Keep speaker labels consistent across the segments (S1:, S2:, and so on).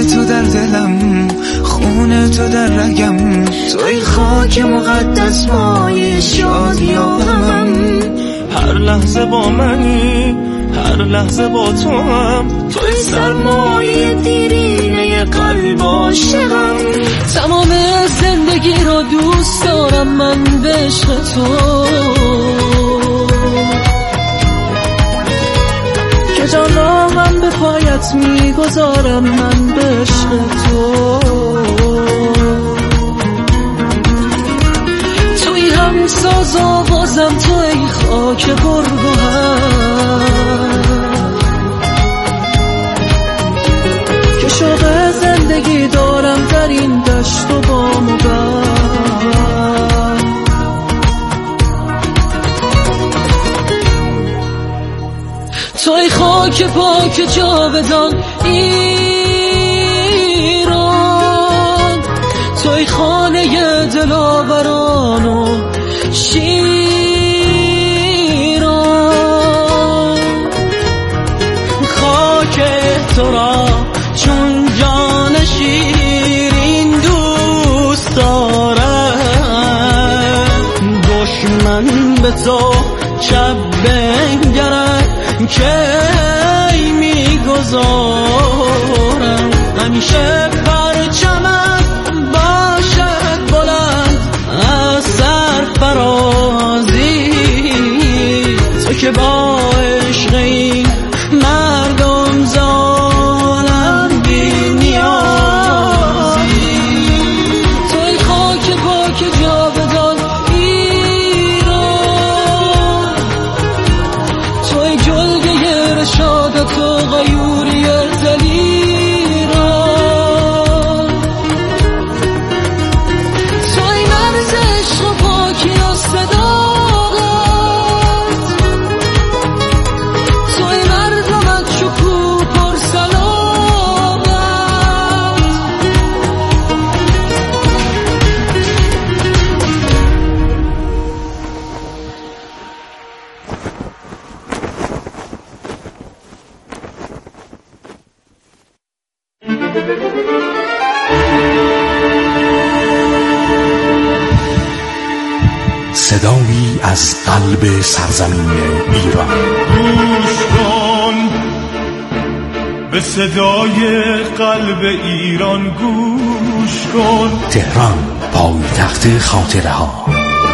S1: خون تو در دلم، خون تو در رگم، توی خاک مقدس مایه شادی آدمم. هر لحظه با منی، هر لحظه با تو هم، توی سرمایه دیرینه قلب عاشقم.
S2: تمام زندگی رو دوست دارم من به عشق تو، که جان را هم به پایت میگذارم من به عشق تو. توی هم ساز آوازم، تو ای خاک گرگوهر، که شوق زندگی دارم در این دشت و بام و بر. تو ای خاک پاک جاودان ایران، تو ای خانه دلاوران و شیران. خاک تو را چون جان شیرین دوست دارم، دشمن به تو شب بنگرد که میگذارم. همیشه پرچمت باشد بلند از سرفرازی، تو که با عشق این مردم ظالم بی نیازی. تو ای خاک پاک جاودان ایران، تو ای جلوه رشادت و غیوری دلیران، تو ای مرز عشق و پاکی و صداقت، تو ای مردمت شکوه پر سلامت.
S3: صدایی از قلب سرزمین ایران.
S4: گوش کن به صدای قلب ایران، گوش کن.
S3: تهران، پایتخت خاطره ها.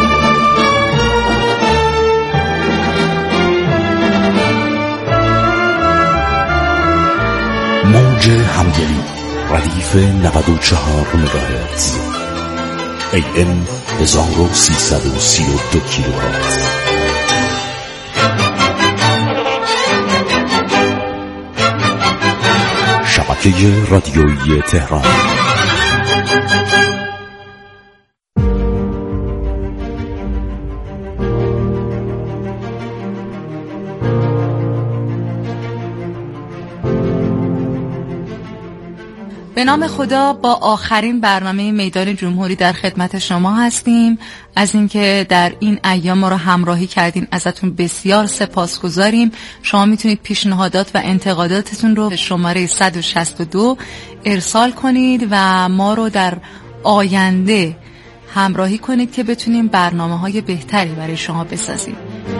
S3: موج همدلی، ردیف 94 مگاهرتز، AM 1332 کیلوهرتز. شبکه رادیویی تهران.
S5: به نام خدا با آخرین برنامه میدان جمهوری در خدمت شما هستیم. از اینکه در این ایام ما رو همراهی کردین ازتون بسیار سپاسگزاریم. شما میتونید پیشنهادات و انتقاداتتون رو به شماره 162 ارسال کنید و ما رو در آینده همراهی کنید که بتونیم برنامه‌های بهتری برای شما بسازیم.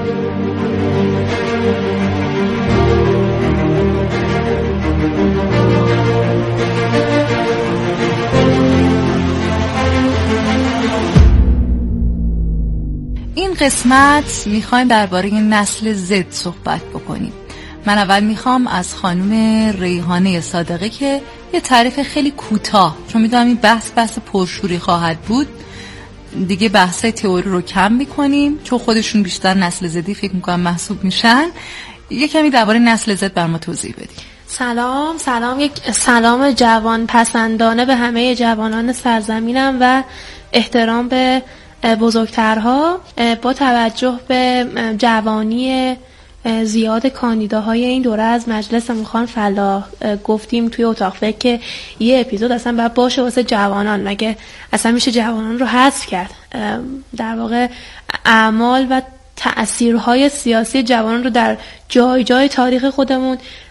S5: این قسمت میخوایم درباره نسل زد صحبت بکنیم. من اول میخوام از خانم ریحانه صادقه که یه تعریف خیلی کوتاه، چون میدونم این بحث پرشوری خواهد بود، دیگه بحثای تئوری رو کم میکنیم چون خودشون بیشتر نسل زدی فکر میکنم محسوب میشن. یه کمی درباره نسل زد بر ما توضیح بدید.
S6: سلام، یک سلام جوان پسندانه به همه جوانان سرزمینم و احترام به بزرگترها. با توجه به جوانی زیاد کاندیداهای این دوره از مجلس امخان فلاح گفتیم توی اتاق فکر که یه اپیزود اصلا باید باشه واسه جوانان، مگه اصلا میشه جوانان رو حذف کرد؟ در واقع اعمال و تأثیرهای سیاسی جوانان رو در جای جای تاریخ خودمون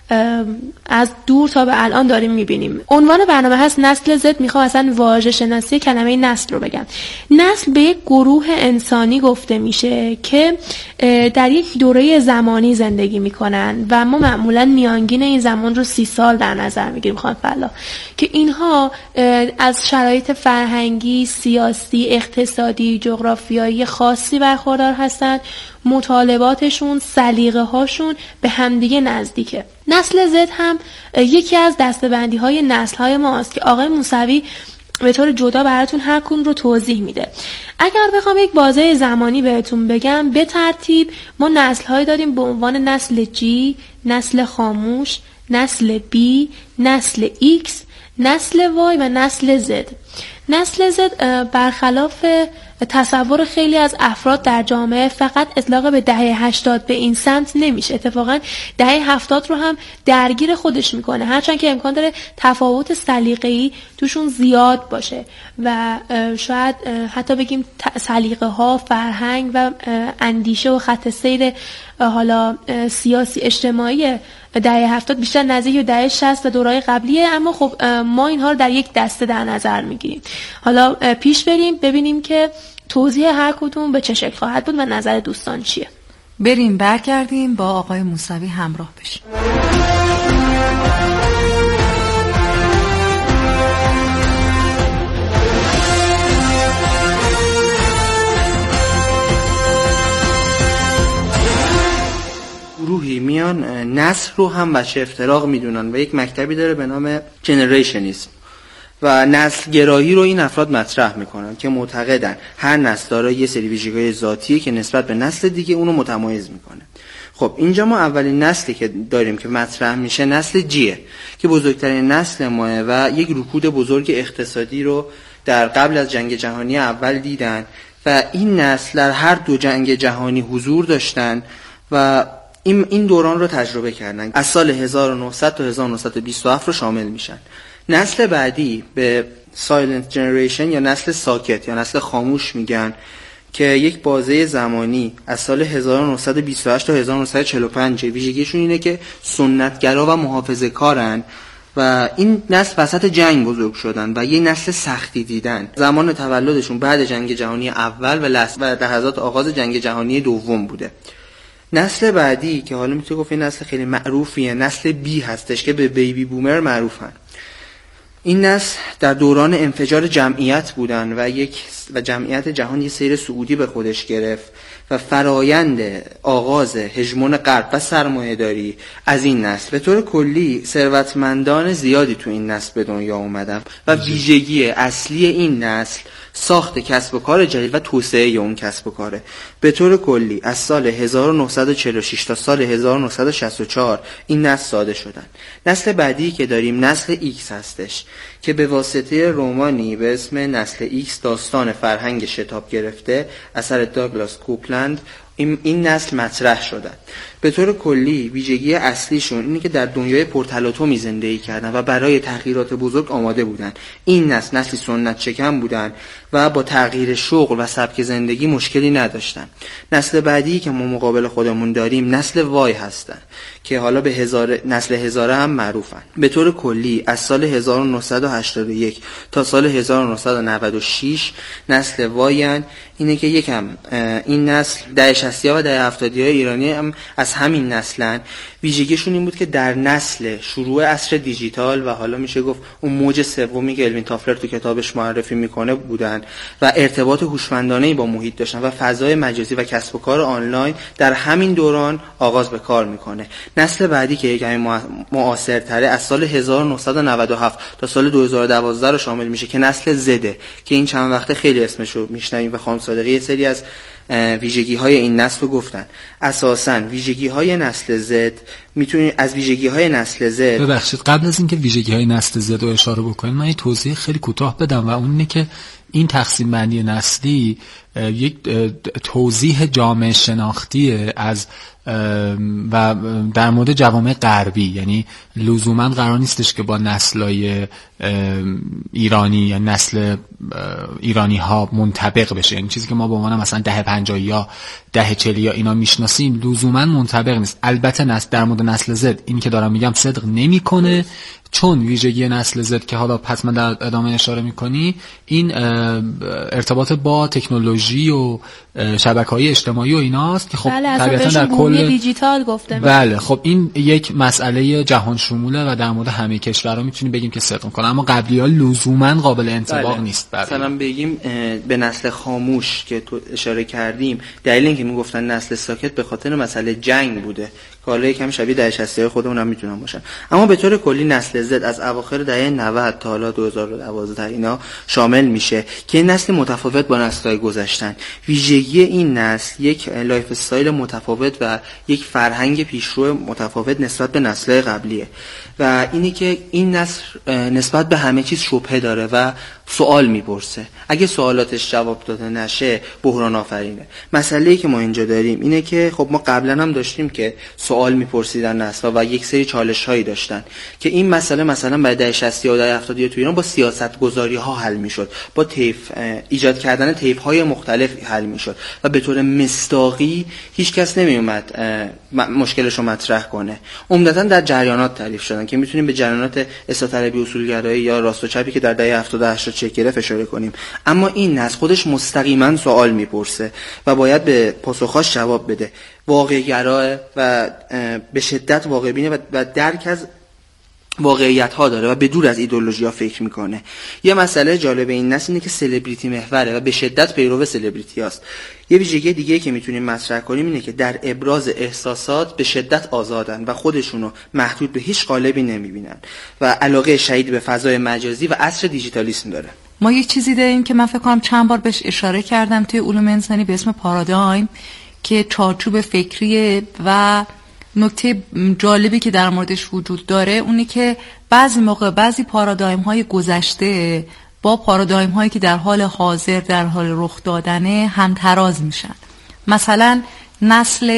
S6: از دور تا به الان داریم میبینیم. عنوان برنامه هست نسل زد. میخوام اصلا واژه شناسی کلمه نسل رو بگم. نسل به یک گروه انسانی گفته میشه که در یک دوره زمانی زندگی میکنن و ما معمولا میانگین این زمان رو 30 سال در نظر میگیریم خانم فلا، که اینها از شرایط فرهنگی، سیاسی، اقتصادی، جغرافیایی خاصی برخوردار هستند. مطالباتشون، سلیقه هاشون به همدیگه نزدیکه. نسل زد هم یکی از دسته‌بندی های نسل های ماست که آقای موسوی به طور جدا براتون هر کدوم رو توضیح میده. اگر بخوام یک بازه زمانی بهتون بگم، به ترتیب ما نسل های داریم به عنوان نسل جی، نسل خاموش، نسل بی، نسل ایکس، نسل وای و نسل زد. نسل زد برخلاف تصور خیلی از افراد در جامعه فقط اطلاق به دهه 80 به این سمت نمیشه. اتفاقا دهه 70 رو هم درگیر خودش میکنه، هرچند که امکان داره تفاوت سلیقه‌ای توشون زیاد باشه و شاید حتی بگیم سلیقه ها، فرهنگ و اندیشه و خط سیر حالا سیاسی اجتماعی دهه 70 بیشتر نزدیک به دهه 60 و دورهای قبلیه، اما خب ما اینها رو در یک دسته در نظر میگیریم. حالا پیش بریم ببینیم که توضیح هر کدوم به چه شکل خواهد بود و نظر دوستان چیه.
S5: بریم برگردیم با آقای موسوی همراه بشیم.
S7: گروهی میان نسل رو هم بچه افتراق میدونن و یک مکتبی داره به نام جنریشنیسم و نسل گرایی رو این افراد مطرح میکنن که معتقدن هر نسل داره یه سری ویژگی‌های ذاتیه که نسبت به نسل دیگه اونو متمایز میکنه. خب اینجا ما اولین نسلی که داریم که مطرح میشه نسل جیه که بزرگترین نسل ماه و یک رکود بزرگ اقتصادی رو در قبل از جنگ جهانی اول دیدن و این نسل در هر دو جنگ جهانی حضور داشتن و این دوران رو تجربه کردن. از سال 1900 تا 1927 رو شامل میشن. نسل بعدی به سایلنت جنریشن یا نسل ساکت یا نسل خاموش میگن که یک بازه زمانی از سال 1928 تا 1945 ویژگیشون اینه که سنتگرا و محافظه‌کارن و این نسل وسط جنگ بزرگ شدن و یه نسل سختی دیدن. زمان تولدشون بعد جنگ جهانی اول و لحظات آغاز جنگ جهانی دوم بوده. نسل بعدی که حالا میتونه گفت این نسل خیلی معروفیه، نسل بی هستش که به بیبی بومر معروفن. این نسل در دوران انفجار جمعیت بودن و جمعیت جهان یه سیر صعودی به خودش گرفت و فرایند آغاز هژمون غرب و سرمایه‌داری از این نسل. به طور کلی ثروتمندان زیادی تو این نسل به دنیا اومدن و ویژگی اصلی این نسل ساخت کسب و کار جدید و توسعه اون کسب و کاره. به طور کلی از سال 1946 تا سال 1964 این نسل ساده شدن. نسل بعدی که داریم نسل ایکس هستش که به واسطه رمانی به اسم نسل ایکس داستان فرهنگ شتاب گرفته اثر داگلاس کوپلند این نسل مطرح شدن. به طور کلی ویژگی اصلیشون اینه که در دنیای پرتلاطمی زندگی کردن و برای تغییرات بزرگ آماده بودن. این نسلی سنت شکن بودن و با تغییر شغل و سبک زندگی مشکلی نداشتن. نسل بعدی که ما مقابل خودمون داریم نسل وای هستن که حالا به نسل هزاره هم معروفن. به طور کلی از سال 1981 تا سال 1996 نسل وایان. اینه که یکم این نسل دهه 60 و دهه 70 ایرانی هم از همین نسلن. ویژگیشون این بود که در نسل شروع عصر دیجیتال و حالا میشه گفت اون موج سومی که الوین تافلر تو کتابش معرفی میکنه بودن و ارتباط هوشمندانه‌ای با محیط داشتن و فضای مجازی و کسب و کار آنلاین در همین دوران آغاز به کار میکنه. نسل بعدی که یکمی معاصرتره از سال 1997 تا سال 2012 رو شامل میشه که نسل زده که این چند وقته خیلی اسمشو میشنویم و خانم صادقی یه سری از ویژگی‌های این نسل رو گفتن. اساساً ویژگی‌های نسل زد میتونید از ویژگی‌های نسل زد
S8: ببخشید قبل از اینکه ویژگی‌های نسل زد رو اشاره بکنیم من یه توضیح خیلی کوتاه بدم و اون اینه که این تقسیم بندی نسلی یک توضیح جامعه شناختی از و در مورد جوامع غربی، یعنی لزوما قرار نیستش که با نسل‌های ایرانی یا نسل ایرانی ها منطبق بشه. یعنی چیزی که ما به عنوان مثلا 1050 یا 1040 یا اینا میشناسیم لزوما منطبق نیست. البته در مورد نسل زد این که دارم میگم صدق نمیکنه، چون ویژگی نسل زد که حالا حتما در ادامه اشاره میکنی، این ارتباط با تکنولوژی و شبکه‌های اجتماعی و ایناست که خب طبیعتا در کل
S6: دیجیتال گفته
S8: بله خب این یک مسئله جهان شموله و در مورد همه کشورها میتونیم بگیم که صدق میکنه، اما قبلی‌ها لزوما قابل انطباق نیست.
S7: مثلا بگیم به نسل خاموش که تو اشاره کردیم، دلیل اینکه میگفتن نسل ساکت به خاطر مسئله جنگ بوده که حالا یکم شبیه دهه 60 خودمون هم میتونن باشن، اما به طور کلی نسل زد از اواخر دهه 90 تا حالا 2012 اینا شامل میشه که این نسل متفاوت با نسل‌های گذشتن. ویژگی این نسل یک لایف استایل متفاوت و یک فرهنگ پیشرو متفاوت نسبت به نسل‌های قبلیه و اینی که این نسل نسبت به همه چیز شبهه داره و سوال میپرسه. اگه سوالاتش جواب داده نشه بحران آفرینه. مسئله‌ای که ما اینجا داریم اینه که خب ما قبلا هم داشتیم که سوال میپرسیدن نسل‌ها و یک سری چالش‌هایی داشتن که این مسئله مثلا بعد دهه 60 یا دهه 70 تو ایران با سیاست‌گذاری‌ها حل میشد، با ایجاد کردن طیف‌های مختلف حل میشد و به طور مصداقی هیچ کس نمیومد مشکلش رو مطرح کنه. عمدتاً در جریانات تعریف شدن که میتونیم به جریانات اصلاح طلبی اصولگرایی یا راست و چپی که در دهه 70 و 80 چک گرفت اشاره کنیم، اما این نسل خودش مستقیما سوال میپرسه و باید به پاسخاش جواب بده. واقع‌گرا و به شدت واقع‌بینه و درک از واقعیت ها داره و به دور از ایدئولوژی ها فکر میکنه. یه مسئله جالب این نسل اینه که سلبریتی محوره و به شدت پیرو سلبریتی هاست. یه ویژگی دیگه که میتونیم مطرح کنیم اینه که در ابراز احساسات به شدت آزادن و خودشونو محدود به هیچ قالبی نمیبینن و علاقه شدید به فضای مجازی و عصر دیجیتالیسم داره.
S5: ما یک چیزی داریم که من فکر کنم چند بار بهش اشاره کردم توی علوم انسانی به اسم پارادایم که چارچوب فکری و نکته جالبی که در موردش وجود داره اونی که بعضی موقع بعضی پارادایم های گذشته با پارادایم هایی که در حال حاضر در حال رخ دادنه همتراز میشن. مثلا نسل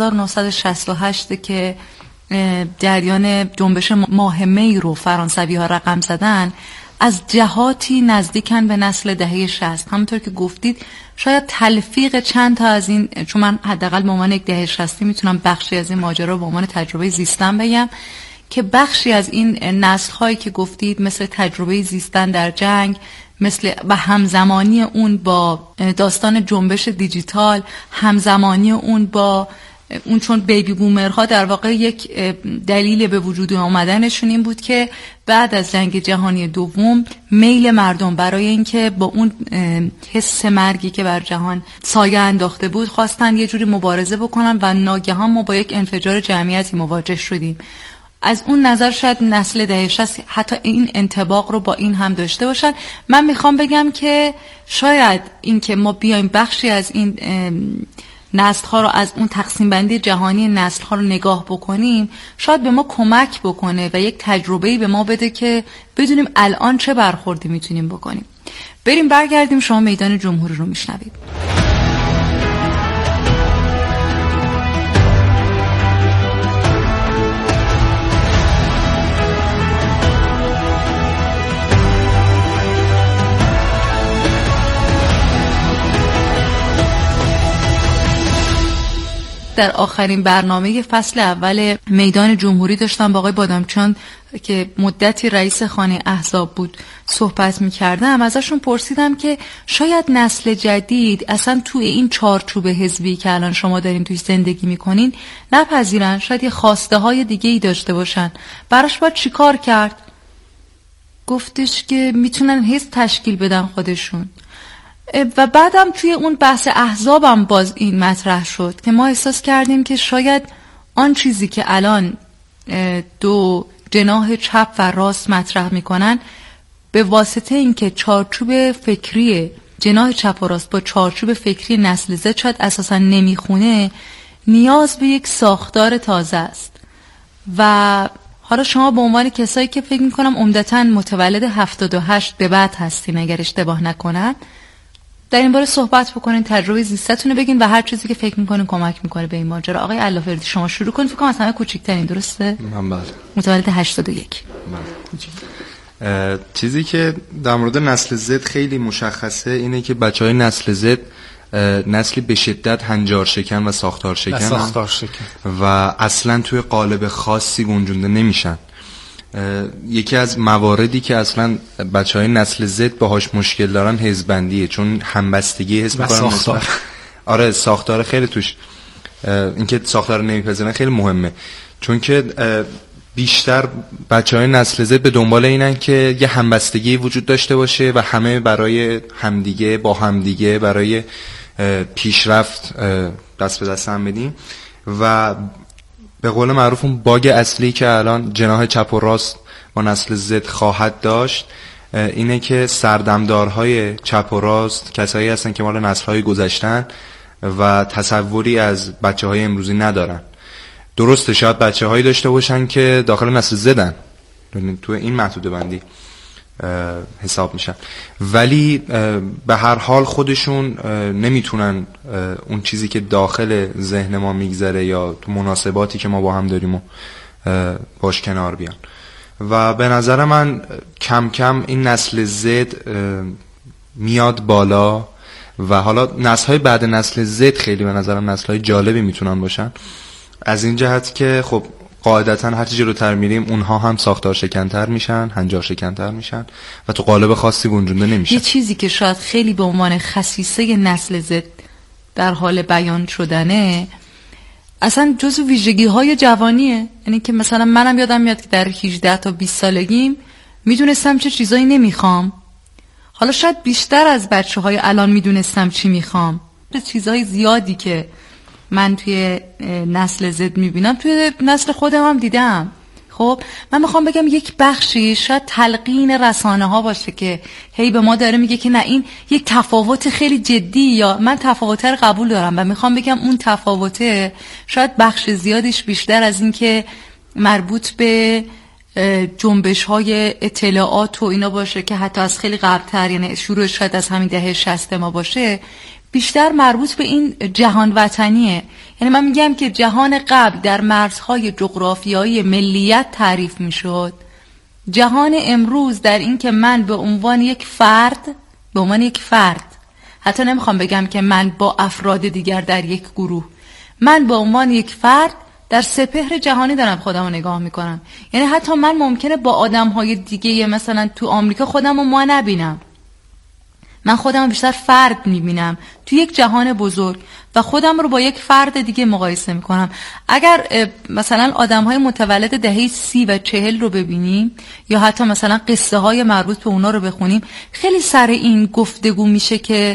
S5: 1968 که جریان جنبش ماه می رو فرانسوی ها رقم زدن از جهاتی نزدیکن به نسل دهه 60. همونطور که گفتید شاید تلفیق چند تا از این، چون من حداقل به عنوان یک دهه 60 میتونم بخشی از این ماجرا به عنوان تجربه زیستن بگم که بخشی از این نسل هایی که گفتید مثل تجربه زیستن در جنگ، مثل و همزمانی اون با داستان جنبش دیجیتال، همزمانی اون با اون، چون بیبی بومرها در واقع یک دلیل به وجود آمدنشون این بود که بعد از جنگ جهانی دوم میل مردم برای اینکه با اون حس مرگی که بر جهان سایه انداخته بود خواستن یه جوری مبارزه بکنن و ناگهان ما با یک انفجار جمعیتی مواجه شدیم. از اون نظر شاید نسل دهه 60 حتی این انطباق رو با این هم داشته باشن. من میخوام بگم که شاید این که ما بیایم بخشی از این نسل ها رو از اون تقسیم بندی جهانی نسل ها رو نگاه بکنیم شاید به ما کمک بکنه و یک تجربه‌ای به ما بده که بدونیم الان چه برخوردی میتونیم بکنیم. بریم برگردیم، شما میدان جمهوری رو میشنوید. در آخرین برنامه فصل اول میدان جمهوری داشتم با آقای بادامچان که مدتی رئیس خانه احزاب بود صحبت می‌کردم. ازشون پرسیدم که شاید نسل جدید اصلا توی این چارچوب حزبی که الان شما دارین توی زندگی می‌کنین نپذیرن، شاید یه خواسته‌های دیگه‌ای داشته باشن. براش باید چیکار کرد؟ گفتش که میتونن حزب تشکیل بدن خودشون. و بعدم توی اون بحث احزابم باز این مطرح شد که ما احساس کردیم که شاید آن چیزی که الان دو جناح چپ و راست مطرح میکنن به واسطه اینکه چارچوب فکری جناح چپ و راست با چارچوب فکری نسل زد شاید اساسا نمیخونه، نیاز به یک ساختار تازه است. و حالا شما به عنوان کسایی که فکر میکنم عمدتاً متولد 78 به بعد هستین اگر اشتباه نکنم، در این باره صحبت بکنین، تجربه زیستتون رو بگین و هر چیزی که فکر میکنین کمک میکنه به این ماجرا. آقای علافردی شما شروع کنید. فکر کنم از همه کوچیک‌ترین، درسته؟
S9: من بله.
S5: متولد 81.
S9: چیزی که در مورد نسل زد خیلی مشخصه اینه که بچهای نسل زد نسلی به شدت هنجار شکن و ساختار شکن و اصلا توی قالب خاصی گنجونده نمیشن. یکی از مواردی که اصلا بچهای نسل زد باهاش مشکل دارن حزبندیه، چون همبستگی حس میکنن ساختار. آره ساختار خیلی توش، اینکه ساختار نمیپذیرن خیلی مهمه، چون که بیشتر بچهای نسل زد به دنبال اینن که یه همبستگی وجود داشته باشه و همه برای همدیگه با همدیگه برای پیشرفت دست به دست هم بدیم. و به قول معروف اون باگ اصلی که الان جناح چپ و راست با نسل زد خواهد داشت اینه که سردمدارهای چپ و راست کسایی هستن که مال نسل‌های گذشتن و تصوری از بچه‌های امروزی ندارن. درسته شاید بچه‌هایی داشته باشن که داخل نسل زدن، تو این محدوده بندی حساب میشن، ولی به هر حال خودشون نمیتونن اون چیزی که داخل ذهن ما میگذره یا تو مناسباتی که ما با هم داریم و باش کنار بیان. و به نظر من کم کم این نسل زد میاد بالا و حالا نسل‌های بعد نسل زد خیلی به نظرم نسل‌های جالبی میتونن باشن، از این جهت که خب قاعدتا هر چی جلوتر میریم اونها هم ساختار شکن‌تر میشن، هنجار شکن‌تر میشن و تو قالب خاصی گنجونده نمیشن.
S5: یه چیزی که شاید خیلی به عنوان خصیصه نسل زد در حال بیان شدنه اصلا جزو ویژگی‌های جوانیه. یعنی که مثلا منم یادم میاد که در 18 تا 20 سالگیم میدونستم چه چیزایی نمیخوام. حالا شاید بیشتر از بچه‌های الان میدونستم چی میخوام. چیزهای زیادی که من توی نسل زد میبینم توی نسل خودم هم دیدم. خب من میخوام بگم یک بخشی شاید تلقین رسانه ها باشه که هی به ما داره میگه که نه این یک تفاوت خیلی جدی، یا من تفاوته رو قبول دارم و میخوام بگم اون تفاوته شاید بخش زیادش بیشتر از این که مربوط به جنبش های اطلاعات و اینا باشه که حتی از خیلی قبلتر، یعنی شروعش شاید از همین دهه 60 ما باشه، بیشتر مربوط به این جهان وطنیه. یعنی من میگم که جهان قبل در مرزهای جغرافیایی ملیت تعریف میشد، جهان امروز در این که من به عنوان یک فرد، حتی نمیخوام بگم که من با افراد دیگر در یک گروه، من به عنوان یک فرد در سپهر جهانی دارم خودم رو نگاه میکنم. یعنی حتی من ممکنه با آدمهای دیگه مثلا تو آمریکا خودم رو ما نبینم، من خودم رو بیشتر فرد میبینم تو یک جهان بزرگ و خودم رو با یک فرد دیگه مقایسه میکنم. اگر مثلا آدم‌های متولد دهه 30 و 40 رو ببینیم یا حتی مثلا قصه های مربوط به اونا رو بخونیم، خیلی سر این گفتگو میشه که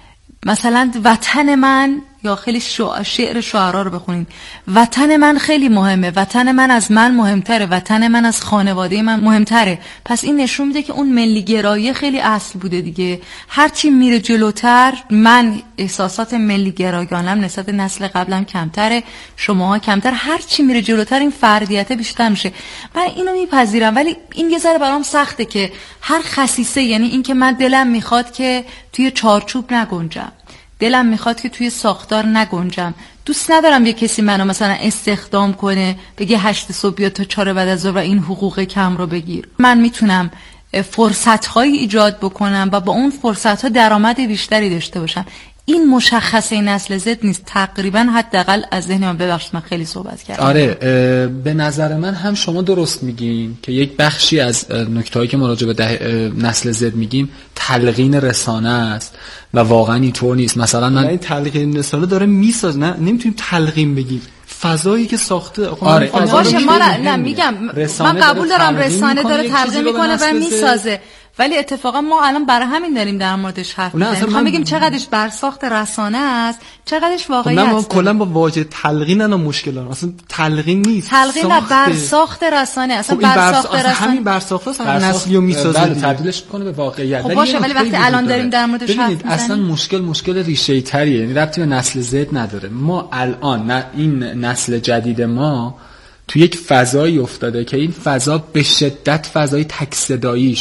S5: مثلا وطن من، یا خیلی شعر شعرا رو بخونین، وطن من خیلی مهمه، وطن من از من مهمتره، وطن من از خانواده من مهمتره. پس این نشون میده که اون ملی گرایی خیلی اصل بوده دیگه. هرچی میره جلوتر من احساسات ملی گرایانم نسبت به نسل قبلم کمتره، شماها کمتر، هرچی میره جلوتر این فردیت بیشتر میشه. من اینو میپذیرم، ولی این یه ذره برام سخته که هر خصیصه، یعنی این که من دلم میخواد که توی چارچوب نگنجم، دلم میخواد که توی ساختار نگنجم، دوست ندارم یه کسی منو مثلا استخدام کنه بگه 8 صبح بیا تا 4 بعد از ظهر و این حقوق کم رو بگیر. من میتونم فرصت‌هایی ایجاد بکنم و با اون فرصت‌ها درآمد بیشتری داشته باشم. این مشخصه نسل زد نیست تقریبا، حداقل از ذهن من. ببخشید من خیلی صحبت کردم.
S8: آره به نظر من هم شما درست میگین که یک بخشی از نکته‌هایی که ما راجع به نسل زد میگیم تلقین رسانه است و واقعا اینطور نیست. مثلا من
S10: این تلقین رسانه داره میساز، نه نمیتونیم تلقین بگیم، فضایی که ساخته.
S8: آره
S5: باشه ما نه میگم من قبول دارم رسانه داره تلقین میکنه و میسازه، ولی اتفاقا ما الان برای همین داریم در موردش حرف میزنیم. میخوام بگیم چقدرش برساخت رسانه است، چقدرش واقعی است.
S10: نه کلا با واژه تلقین الان مشکل دارم. اصلا تلقین نیست،
S5: تلقین نه، برساخت رسانه. اصلا برساخت رسانه همین
S10: برساخت است، نسلی رو میسازه،
S8: تبدیلش میکنه به واقعیت.
S5: خب باشه، ولی وقتی الان داریم در موردش حرف میزنیم
S8: اصلا مشکل ریشه‌ای تریه، یعنی ربطی به نسل زد نداره. ما الان این نسل جدید ما تو یک فضایی افتاده که این فضا به شدت فضای تک صدایی شده.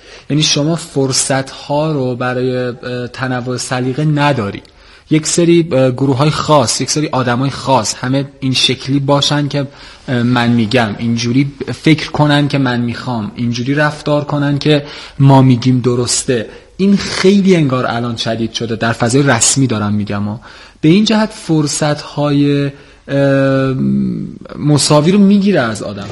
S8: یعنی شما فرصت ها رو برای تنوع سلیقه نداری. یک سری گروه های خاص، یک سری آدم های خاص همه این شکلی باشن که من میگم، اینجوری فکر کنن که من میخوام، اینجوری رفتار کنن که ما میگیم درسته. این خیلی انگار الان شدید شده، در فضای رسمی دارم میگم. به این جهت فرصت های مساوی رو میگیره از آدم.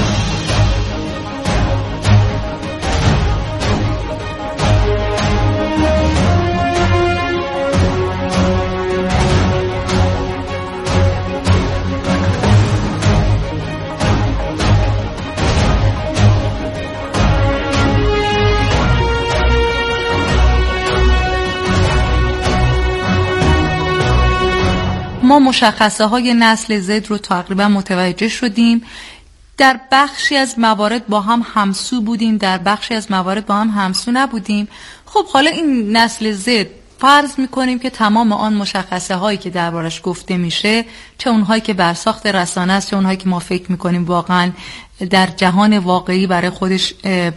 S5: ما مشخصه های نسل زد رو تقریبا متوجه شدیم. در بخشی از موارد با هم همسو بودیم، در بخشی از موارد با هم همسو نبودیم. خب حالا این نسل زد فرض میکنیم که تمام آن مشخصه هایی که دربارش گفته میشه، چه اونهایی که برساخت رسانه است، چه اونهایی که ما فکر میکنیم واقعا در جهان واقعی برای خودش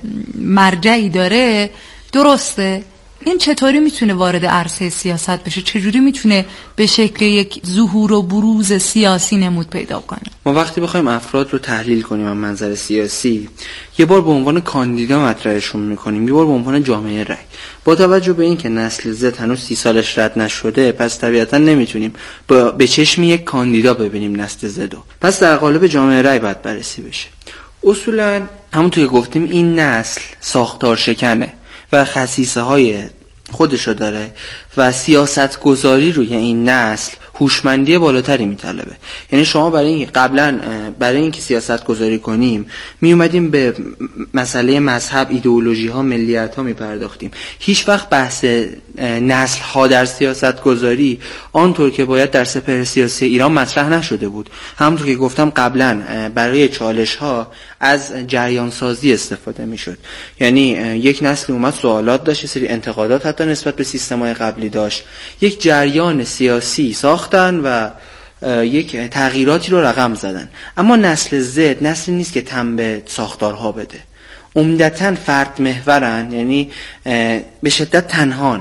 S5: مرجعی داره، درسته. این چطوری میتونه وارد عرصه سیاست بشه؟ چجوری میتونه به شکل یک ظهور و بروز سیاسی نمود پیدا کنه؟
S7: ما وقتی بخوایم افراد رو تحلیل کنیم از منظر سیاسی، یه بار به عنوان کاندیدا مطرحشون میکنیم، یه بار به عنوان جامعه رای. با توجه به این که نسل زد هنوز 30 سالش رد نشده، پس طبیعتا نمیتونیم به چشم یک کاندیدا ببینیم نسل زدو. پس در قالب جامعه رای باید بررسی بشه. اصولا همونطور که گفتیم این نسل ساختار شکنه و خصیصه های خودشو داره و سیاست گذاری روی این نسل هوشمندی بالاتری میطلبه. یعنی شما برای اینکه سیاست گذاری کنیم می اومدیم به مسئله مذهب، ایدئولوژی ها، ملیت ها میپرداختیم. هیچ وقت بحث نسل ها در سیاست گذاری آنطور که باید در سپهر سیاسی ایران مطرح نشده بود. همونطور که گفتم قبلا برای چالش ها از جریان سازی استفاده میشد. یعنی یک نسل اومد سوالات داشت، یه سری انتقادات حتی نسبت به سیستم‌های قبلی داشت، یک جریان سیاسی ساختن و یک تغییراتی رو رقم زدن. اما نسل زد نسلی نیست که تن به ساختارها بده، عمدتاً فرد محورن، یعنی به شدت تنهان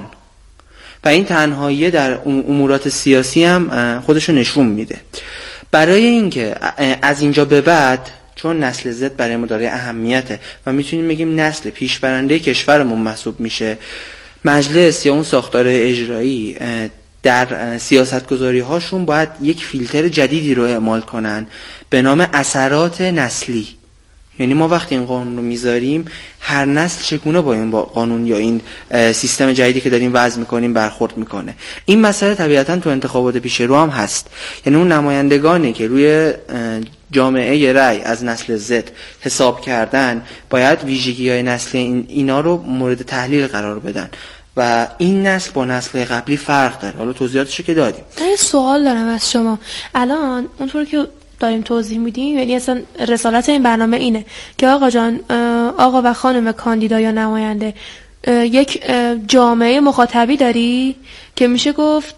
S7: و این تنهایی در امورات سیاسی هم خودشو نشون میده. برای اینکه از اینجا به بعد، چون نسل زد برای ما داره اهمیته و میتونیم بگیم نسل پیشبرنده کشورمون محسوب میشه، مجلس یا اون ساختار اجرایی در سیاستگذاری هاشون باید یک فیلتر جدیدی رو اعمال کنن به نام اثرات نسلی. یعنی ما وقتی این قانون رو میذاریم، هر نسل چگونه با این قانون یا این سیستم جدیدی که داریم وضع میکنیم برخورد میکنه. این مسئله طبیعتا تو انتخابات پیش رو هم هست. یعنی اون نمایندگانی که روی جامعه رای از نسل زد حساب کردن باید ویژگی‌های نسلی اینا رو مورد تحلیل قرار بدن و این نسل با نسل قبلی فرق داره. حالا توضیحاتشو که دادیم.
S6: من سوال دارم از شما. الان اونطور که داریم توضیح میدیم، یعنی اصلا رسالت این برنامه اینه که آقا جان، آقا و خانم کاندیدا یا نماینده، یک جامعه مخاطبی داری که میشه گفت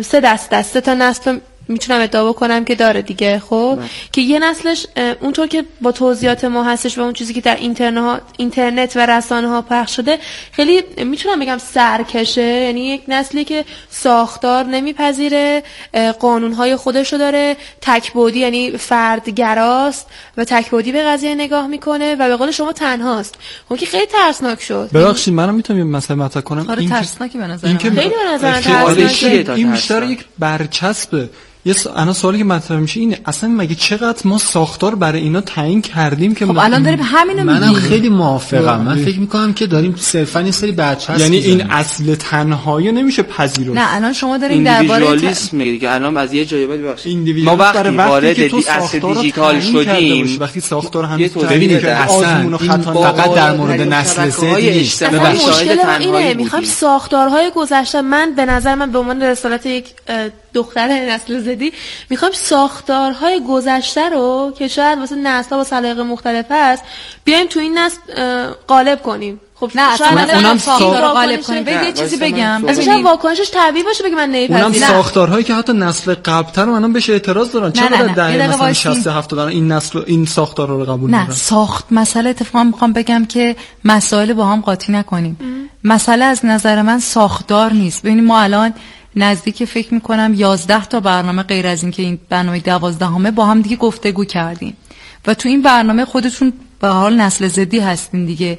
S6: 3 تا نسل میتونم ادعا بکنم که داره دیگه. خب که یه نسلش اونطور که با توضیحات ما هستش و اون چیزی که در اینترنت و رسانه ها پخش شده خیلی میتونم بگم سرکشه. یعنی یک نسلی که ساختار نمیپذیره، قانونهای خودشو داره، تکبودی یعنی فردگراست و تکبودی به قضیه نگاه میکنه و به قول شما تنهاست. خب که خیلی ترسناک شد.
S10: ببخشید منم میتونم یه مسئله مطرح کنم.
S5: این ترسناکی به نظر من.
S6: خیلی به نظر من ترسناکه.
S10: این بیشتر یک برچسبه. الان سوالی که مطرح میشه اینه، اصلا مگه چقدر ما ساختار برای اینا تعیین کردیم که
S5: خب الان داریم همینو میگیم.
S8: منم خیلی موافقم. من فکر میکنم که داریم صرفا یه سری برچسب،
S10: یعنی این اصل تنهایی نمیشه پذیرفت.
S5: نه الان شما دارین درباره
S7: ایندیویدوالیسم میگید که الان از یه جایی ما وقتی وارد اصل دیجیتال شدیم،
S10: وقتی ساختار همین
S8: ببینید اصلا فقط در مورد نسل زد نیست.
S6: مشکل اینه، میخوایم ساختارهای گذشته. من به نظر من به عنوان رسالت یک دختر نسل زدی میخوام ساختارهای گذشته رو که شاید واسه نسل‌ها با سلیقه مختلف هست بیایم تو این نسل غالب کنیم. خب
S5: نه اصلا
S10: اونم
S5: ساختار غالب کنیم. بگید یه چیزی بگم،
S6: اصلا واکنشش طبیعی باشه بگه من نمیپذیرم.
S10: اونم ساختارهایی که حتی نسل قبل‌تر منم بهش اعتراض دارن. چرا در مثلا 60 70 دارن این نسل این ساختارا رو قبول ندارن؟ نه
S5: مسئله اتفاقا میخوام بگم که مسائل با هم قاطی نکنیم. مسئله از نظر من ساختار نیست. ببینید ما الان نزدیک فکر میکنم 11 تا برنامه غیر از این که این برنامه 12 با هم دیگه گفتگو کردیم و تو این برنامه خودتون به حال نسل زدی هستین دیگه.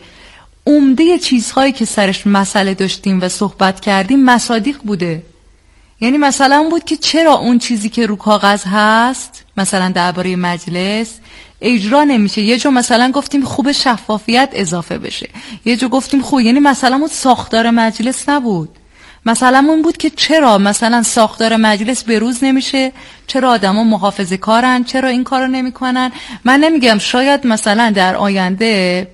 S5: عمده چیزهایی که سرش مسئله داشتیم و صحبت کردیم مصادیق بوده. یعنی مثلا اون بود که چرا اون چیزی که رو کاغذ هست مثلا درباره مجلس اجرا نمیشه. یه جا مثلا گفتیم خوب شفافیت اضافه بشه، یه جا گفتیم خوب، یعنی مثلا اون ساختار مجلس نبود. مثلا اون بود که چرا مثلا ساختار مجلس بروز نمیشه، چرا آدما محافظه کارن، چرا این کارو نمیکنن. من نمیگم شاید مثلا در آینده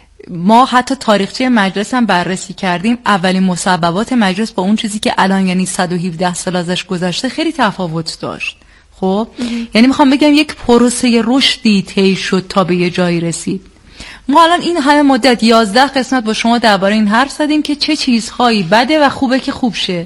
S5: ما حتی تاریخچه مجلس هم بررسی کردیم، اولین مسببات مجلس با اون چیزی که الان یعنی 117 سال ازش گذشته خیلی تفاوت داشت. خب یعنی میخوام بگم یک پروسه رشدی طی شد تا به یه جایی رسید. ما الان این همه مدت 11 قسمت با شما درباره این حرف زدیم که چه چیزهایی بده و خوبه که خوب شه،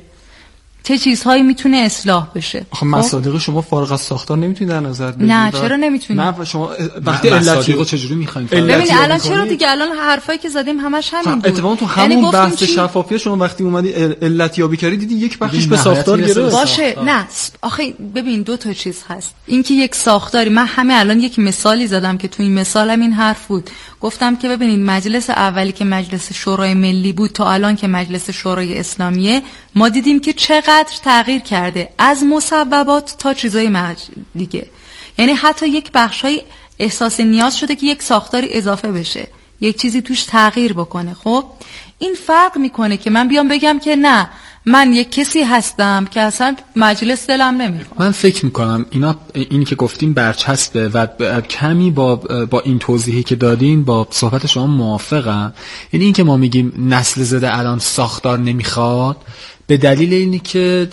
S5: چه چیزهایی میتونه اصلاح بشه.
S10: خب مصادیق شما فارغ از ساختار نمیتونید در نظر بگیرید؟
S5: نه چرا نمیتونید؟
S10: نه شما وقتی مصادیقو چجوری میخواید؟
S5: ببینید الان چرا دیگه الان حرفایی که زدیم همش همین بود.
S10: اتفاقا تو همون بحث شفافیت شما وقتی اومدی علت یابی کردید دیدی یک بخشش به ساختار گره
S5: باشه. نه آخه ببین دو تا چیز هست. اینکه یک ساختاری، من همه الان یک مثالی زدم که تو این مثالم این حرف بود. گفتم که ببینید مجلس اولی که مجلس شورای ملی بود تا الان که مجلس شورای اسلامیه ما دیدیم که چقدر تغییر کرده از مسببات تا چیزای دیگه. یعنی حتی یک بخشای احساس نیاز شده که یک ساختاری اضافه بشه، یک چیزی توش تغییر بکنه. خب این فرق میکنه که من بیام بگم که نه من یک کسی هستم که اصلا مجلس دلم نمیخواد.
S8: من فکر میکنم این که گفتیم برچسبه و کمی با این توضیحی که دادین با صحبت شما موافقم. یعنی این که ما میگیم نسل زده الان ساختار نمیخواد به دلیل اینی که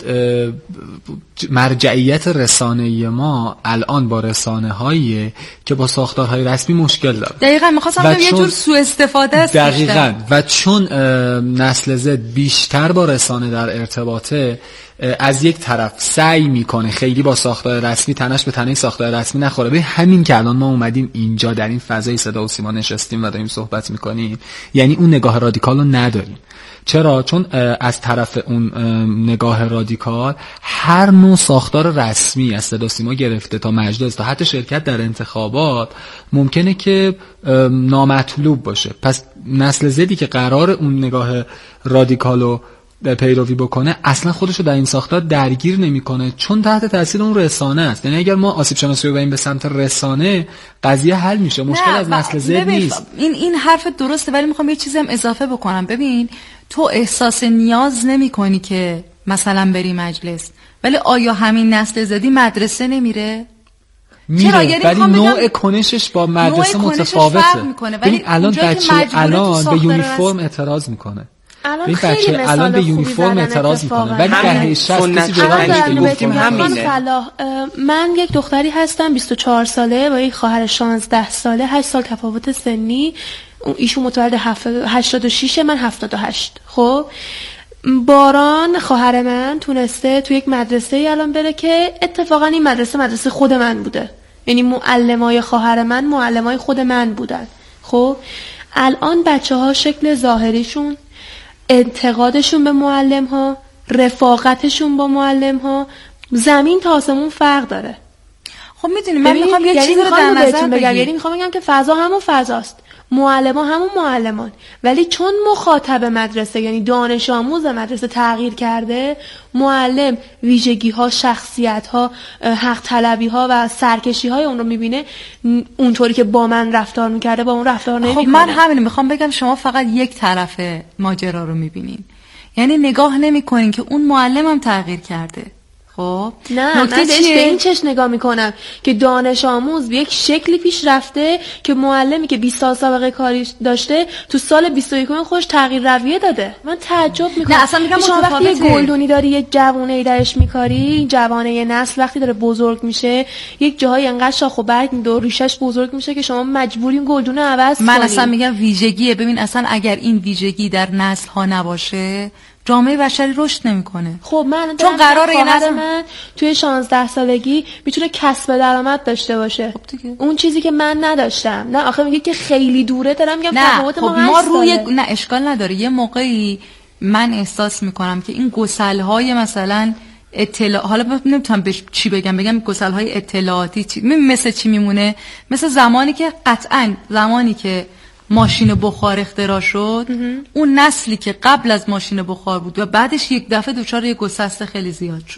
S8: مرجعیت رسانه‌ای ما الان با رسانه‌هایی که با ساختارهای رسمی مشکل داره.
S5: دقیقاً می‌خواستم بگم یه جور سوء استفاده است.
S8: دقیقاً. و چون نسل زد بیشتر با رسانه در ارتباطه، از یک طرف سعی میکنه خیلی با ساختار رسمی تنش به تنه ساختار رسمی نخوره. به همین که الان ما اومدیم اینجا در این فضای صدا و سیما نشستیم و داریم صحبت میکنیم، یعنی اون نگاه رادیکال رو نداریم. چرا؟ چون از طرف اون نگاه رادیکال هر نوع ساختار رسمی از صدا سیما گرفته تا مجلس تا حتی شرکت در انتخابات ممکنه که نامطلوب باشه. پس نسل زدی که قرار اون نگاه رادیکالو پیروی بکنه اصلا خودشو در این ساختار درگیر نمیکنه، چون تحت تاثیر اون رسانه است. یعنی اگر ما آسیب شناسی رو بریم به سمت رسانه قضیه حل میشه، مشکل از نسل زد نیست.
S5: این حرف درسته، ولی میخوام یه چیزی هم اضافه بکنم. ببین تو احساس نیاز نمیکنی که مثلا بری مجلس، ولی آیا همین نسل زدی مدرسه نمیره؟
S8: میره، یعنی ولی نوع کنشش با مدرسه متفاوته. ببین الان بچه الان به یونیفرم اعتراض میکنه،
S6: الان خیلی مثال
S8: به یونیفرم اعتراض میکنه، ولی دهه 60 کسی جرأت
S7: گفتیم همینه.
S6: من یک دختری هستم 24 ساله با یک خواهر 16 ساله، 8 سال تفاوت سنی. ایشون متولد 86، من 78. خب باران خواهر من تونسته تو یک مدرسه الان بره که اتفاقا این مدرسه خود من بوده، یعنی معلمای خواهر من معلمای خود من بودن. خب الان بچه‌ها شکل ظاهریشون، انتقادشون به معلم ها، رفاقتشون با معلم ها زمین تا آسمون فرق داره.
S5: خب میدونی من میخوام یه چیزی رو در نظر بگیرم،
S6: یعنی میخوام بگم که فضا همون فضاست، معلمان همون معلمان، ولی چون مخاطب مدرسه یعنی دانش آموز مدرسه تغییر کرده، معلم ویژگی ها، شخصیت ها، حق طلبی ها و سرکشی های اون رو میبینه، اونطوری که با من رفتار میکرده با اون رفتار نمیکنه.
S5: خب من همین میخوام بگم شما فقط یک طرف ماجرا رو میبینین، یعنی نگاه نمیکنین که اون معلم هم تغییر کرده.
S6: خب من به این چش نگاه میکنم که دانش آموز به یک شکلی پیش رفته که معلمی که 20 سال سابقه کاری داشته تو سال 21 خودش تغییر رویه داده. من تعجب میکنم.
S5: نه اصلا میگم
S6: شما وقتی یه گلدونی داری یک جوونه درش میکاری، این جوانه یه نسل وقتی داره بزرگ میشه یک جاهای انقدر شاخ و برگ میده و ریشش بزرگ میشه که شما مجبورین گلدونه عوض کنی.
S5: من اصلا میگم ویژگیه. ببین اصلا اگر این ویژگی در نسل ها نباشه جامعه بشری رشد نمیکنه.
S6: خب من
S5: چون قراره این
S6: نسل من توی 16 سالگی میتونه کسب درآمد داشته باشه.
S5: خب دیگه.
S6: اون چیزی که من نداشتم. نه آخه میگه که خیلی دوره دارم میگم
S5: تفاوت ما روی نه اشکال نداره. یه موقعی من احساس میکنم که این گسل‌های مثلا حالا نمیتونم بهش چی بگم گسل‌های اطلاعاتی مثل چی میمونه؟ مثل زمانی که قطعاً زمانی که ماشین بخار اختراع شد اون نسلی که قبل از ماشین بخار بود و بعدش یک دفعه دچار یک گسست خیلی زیاد شد.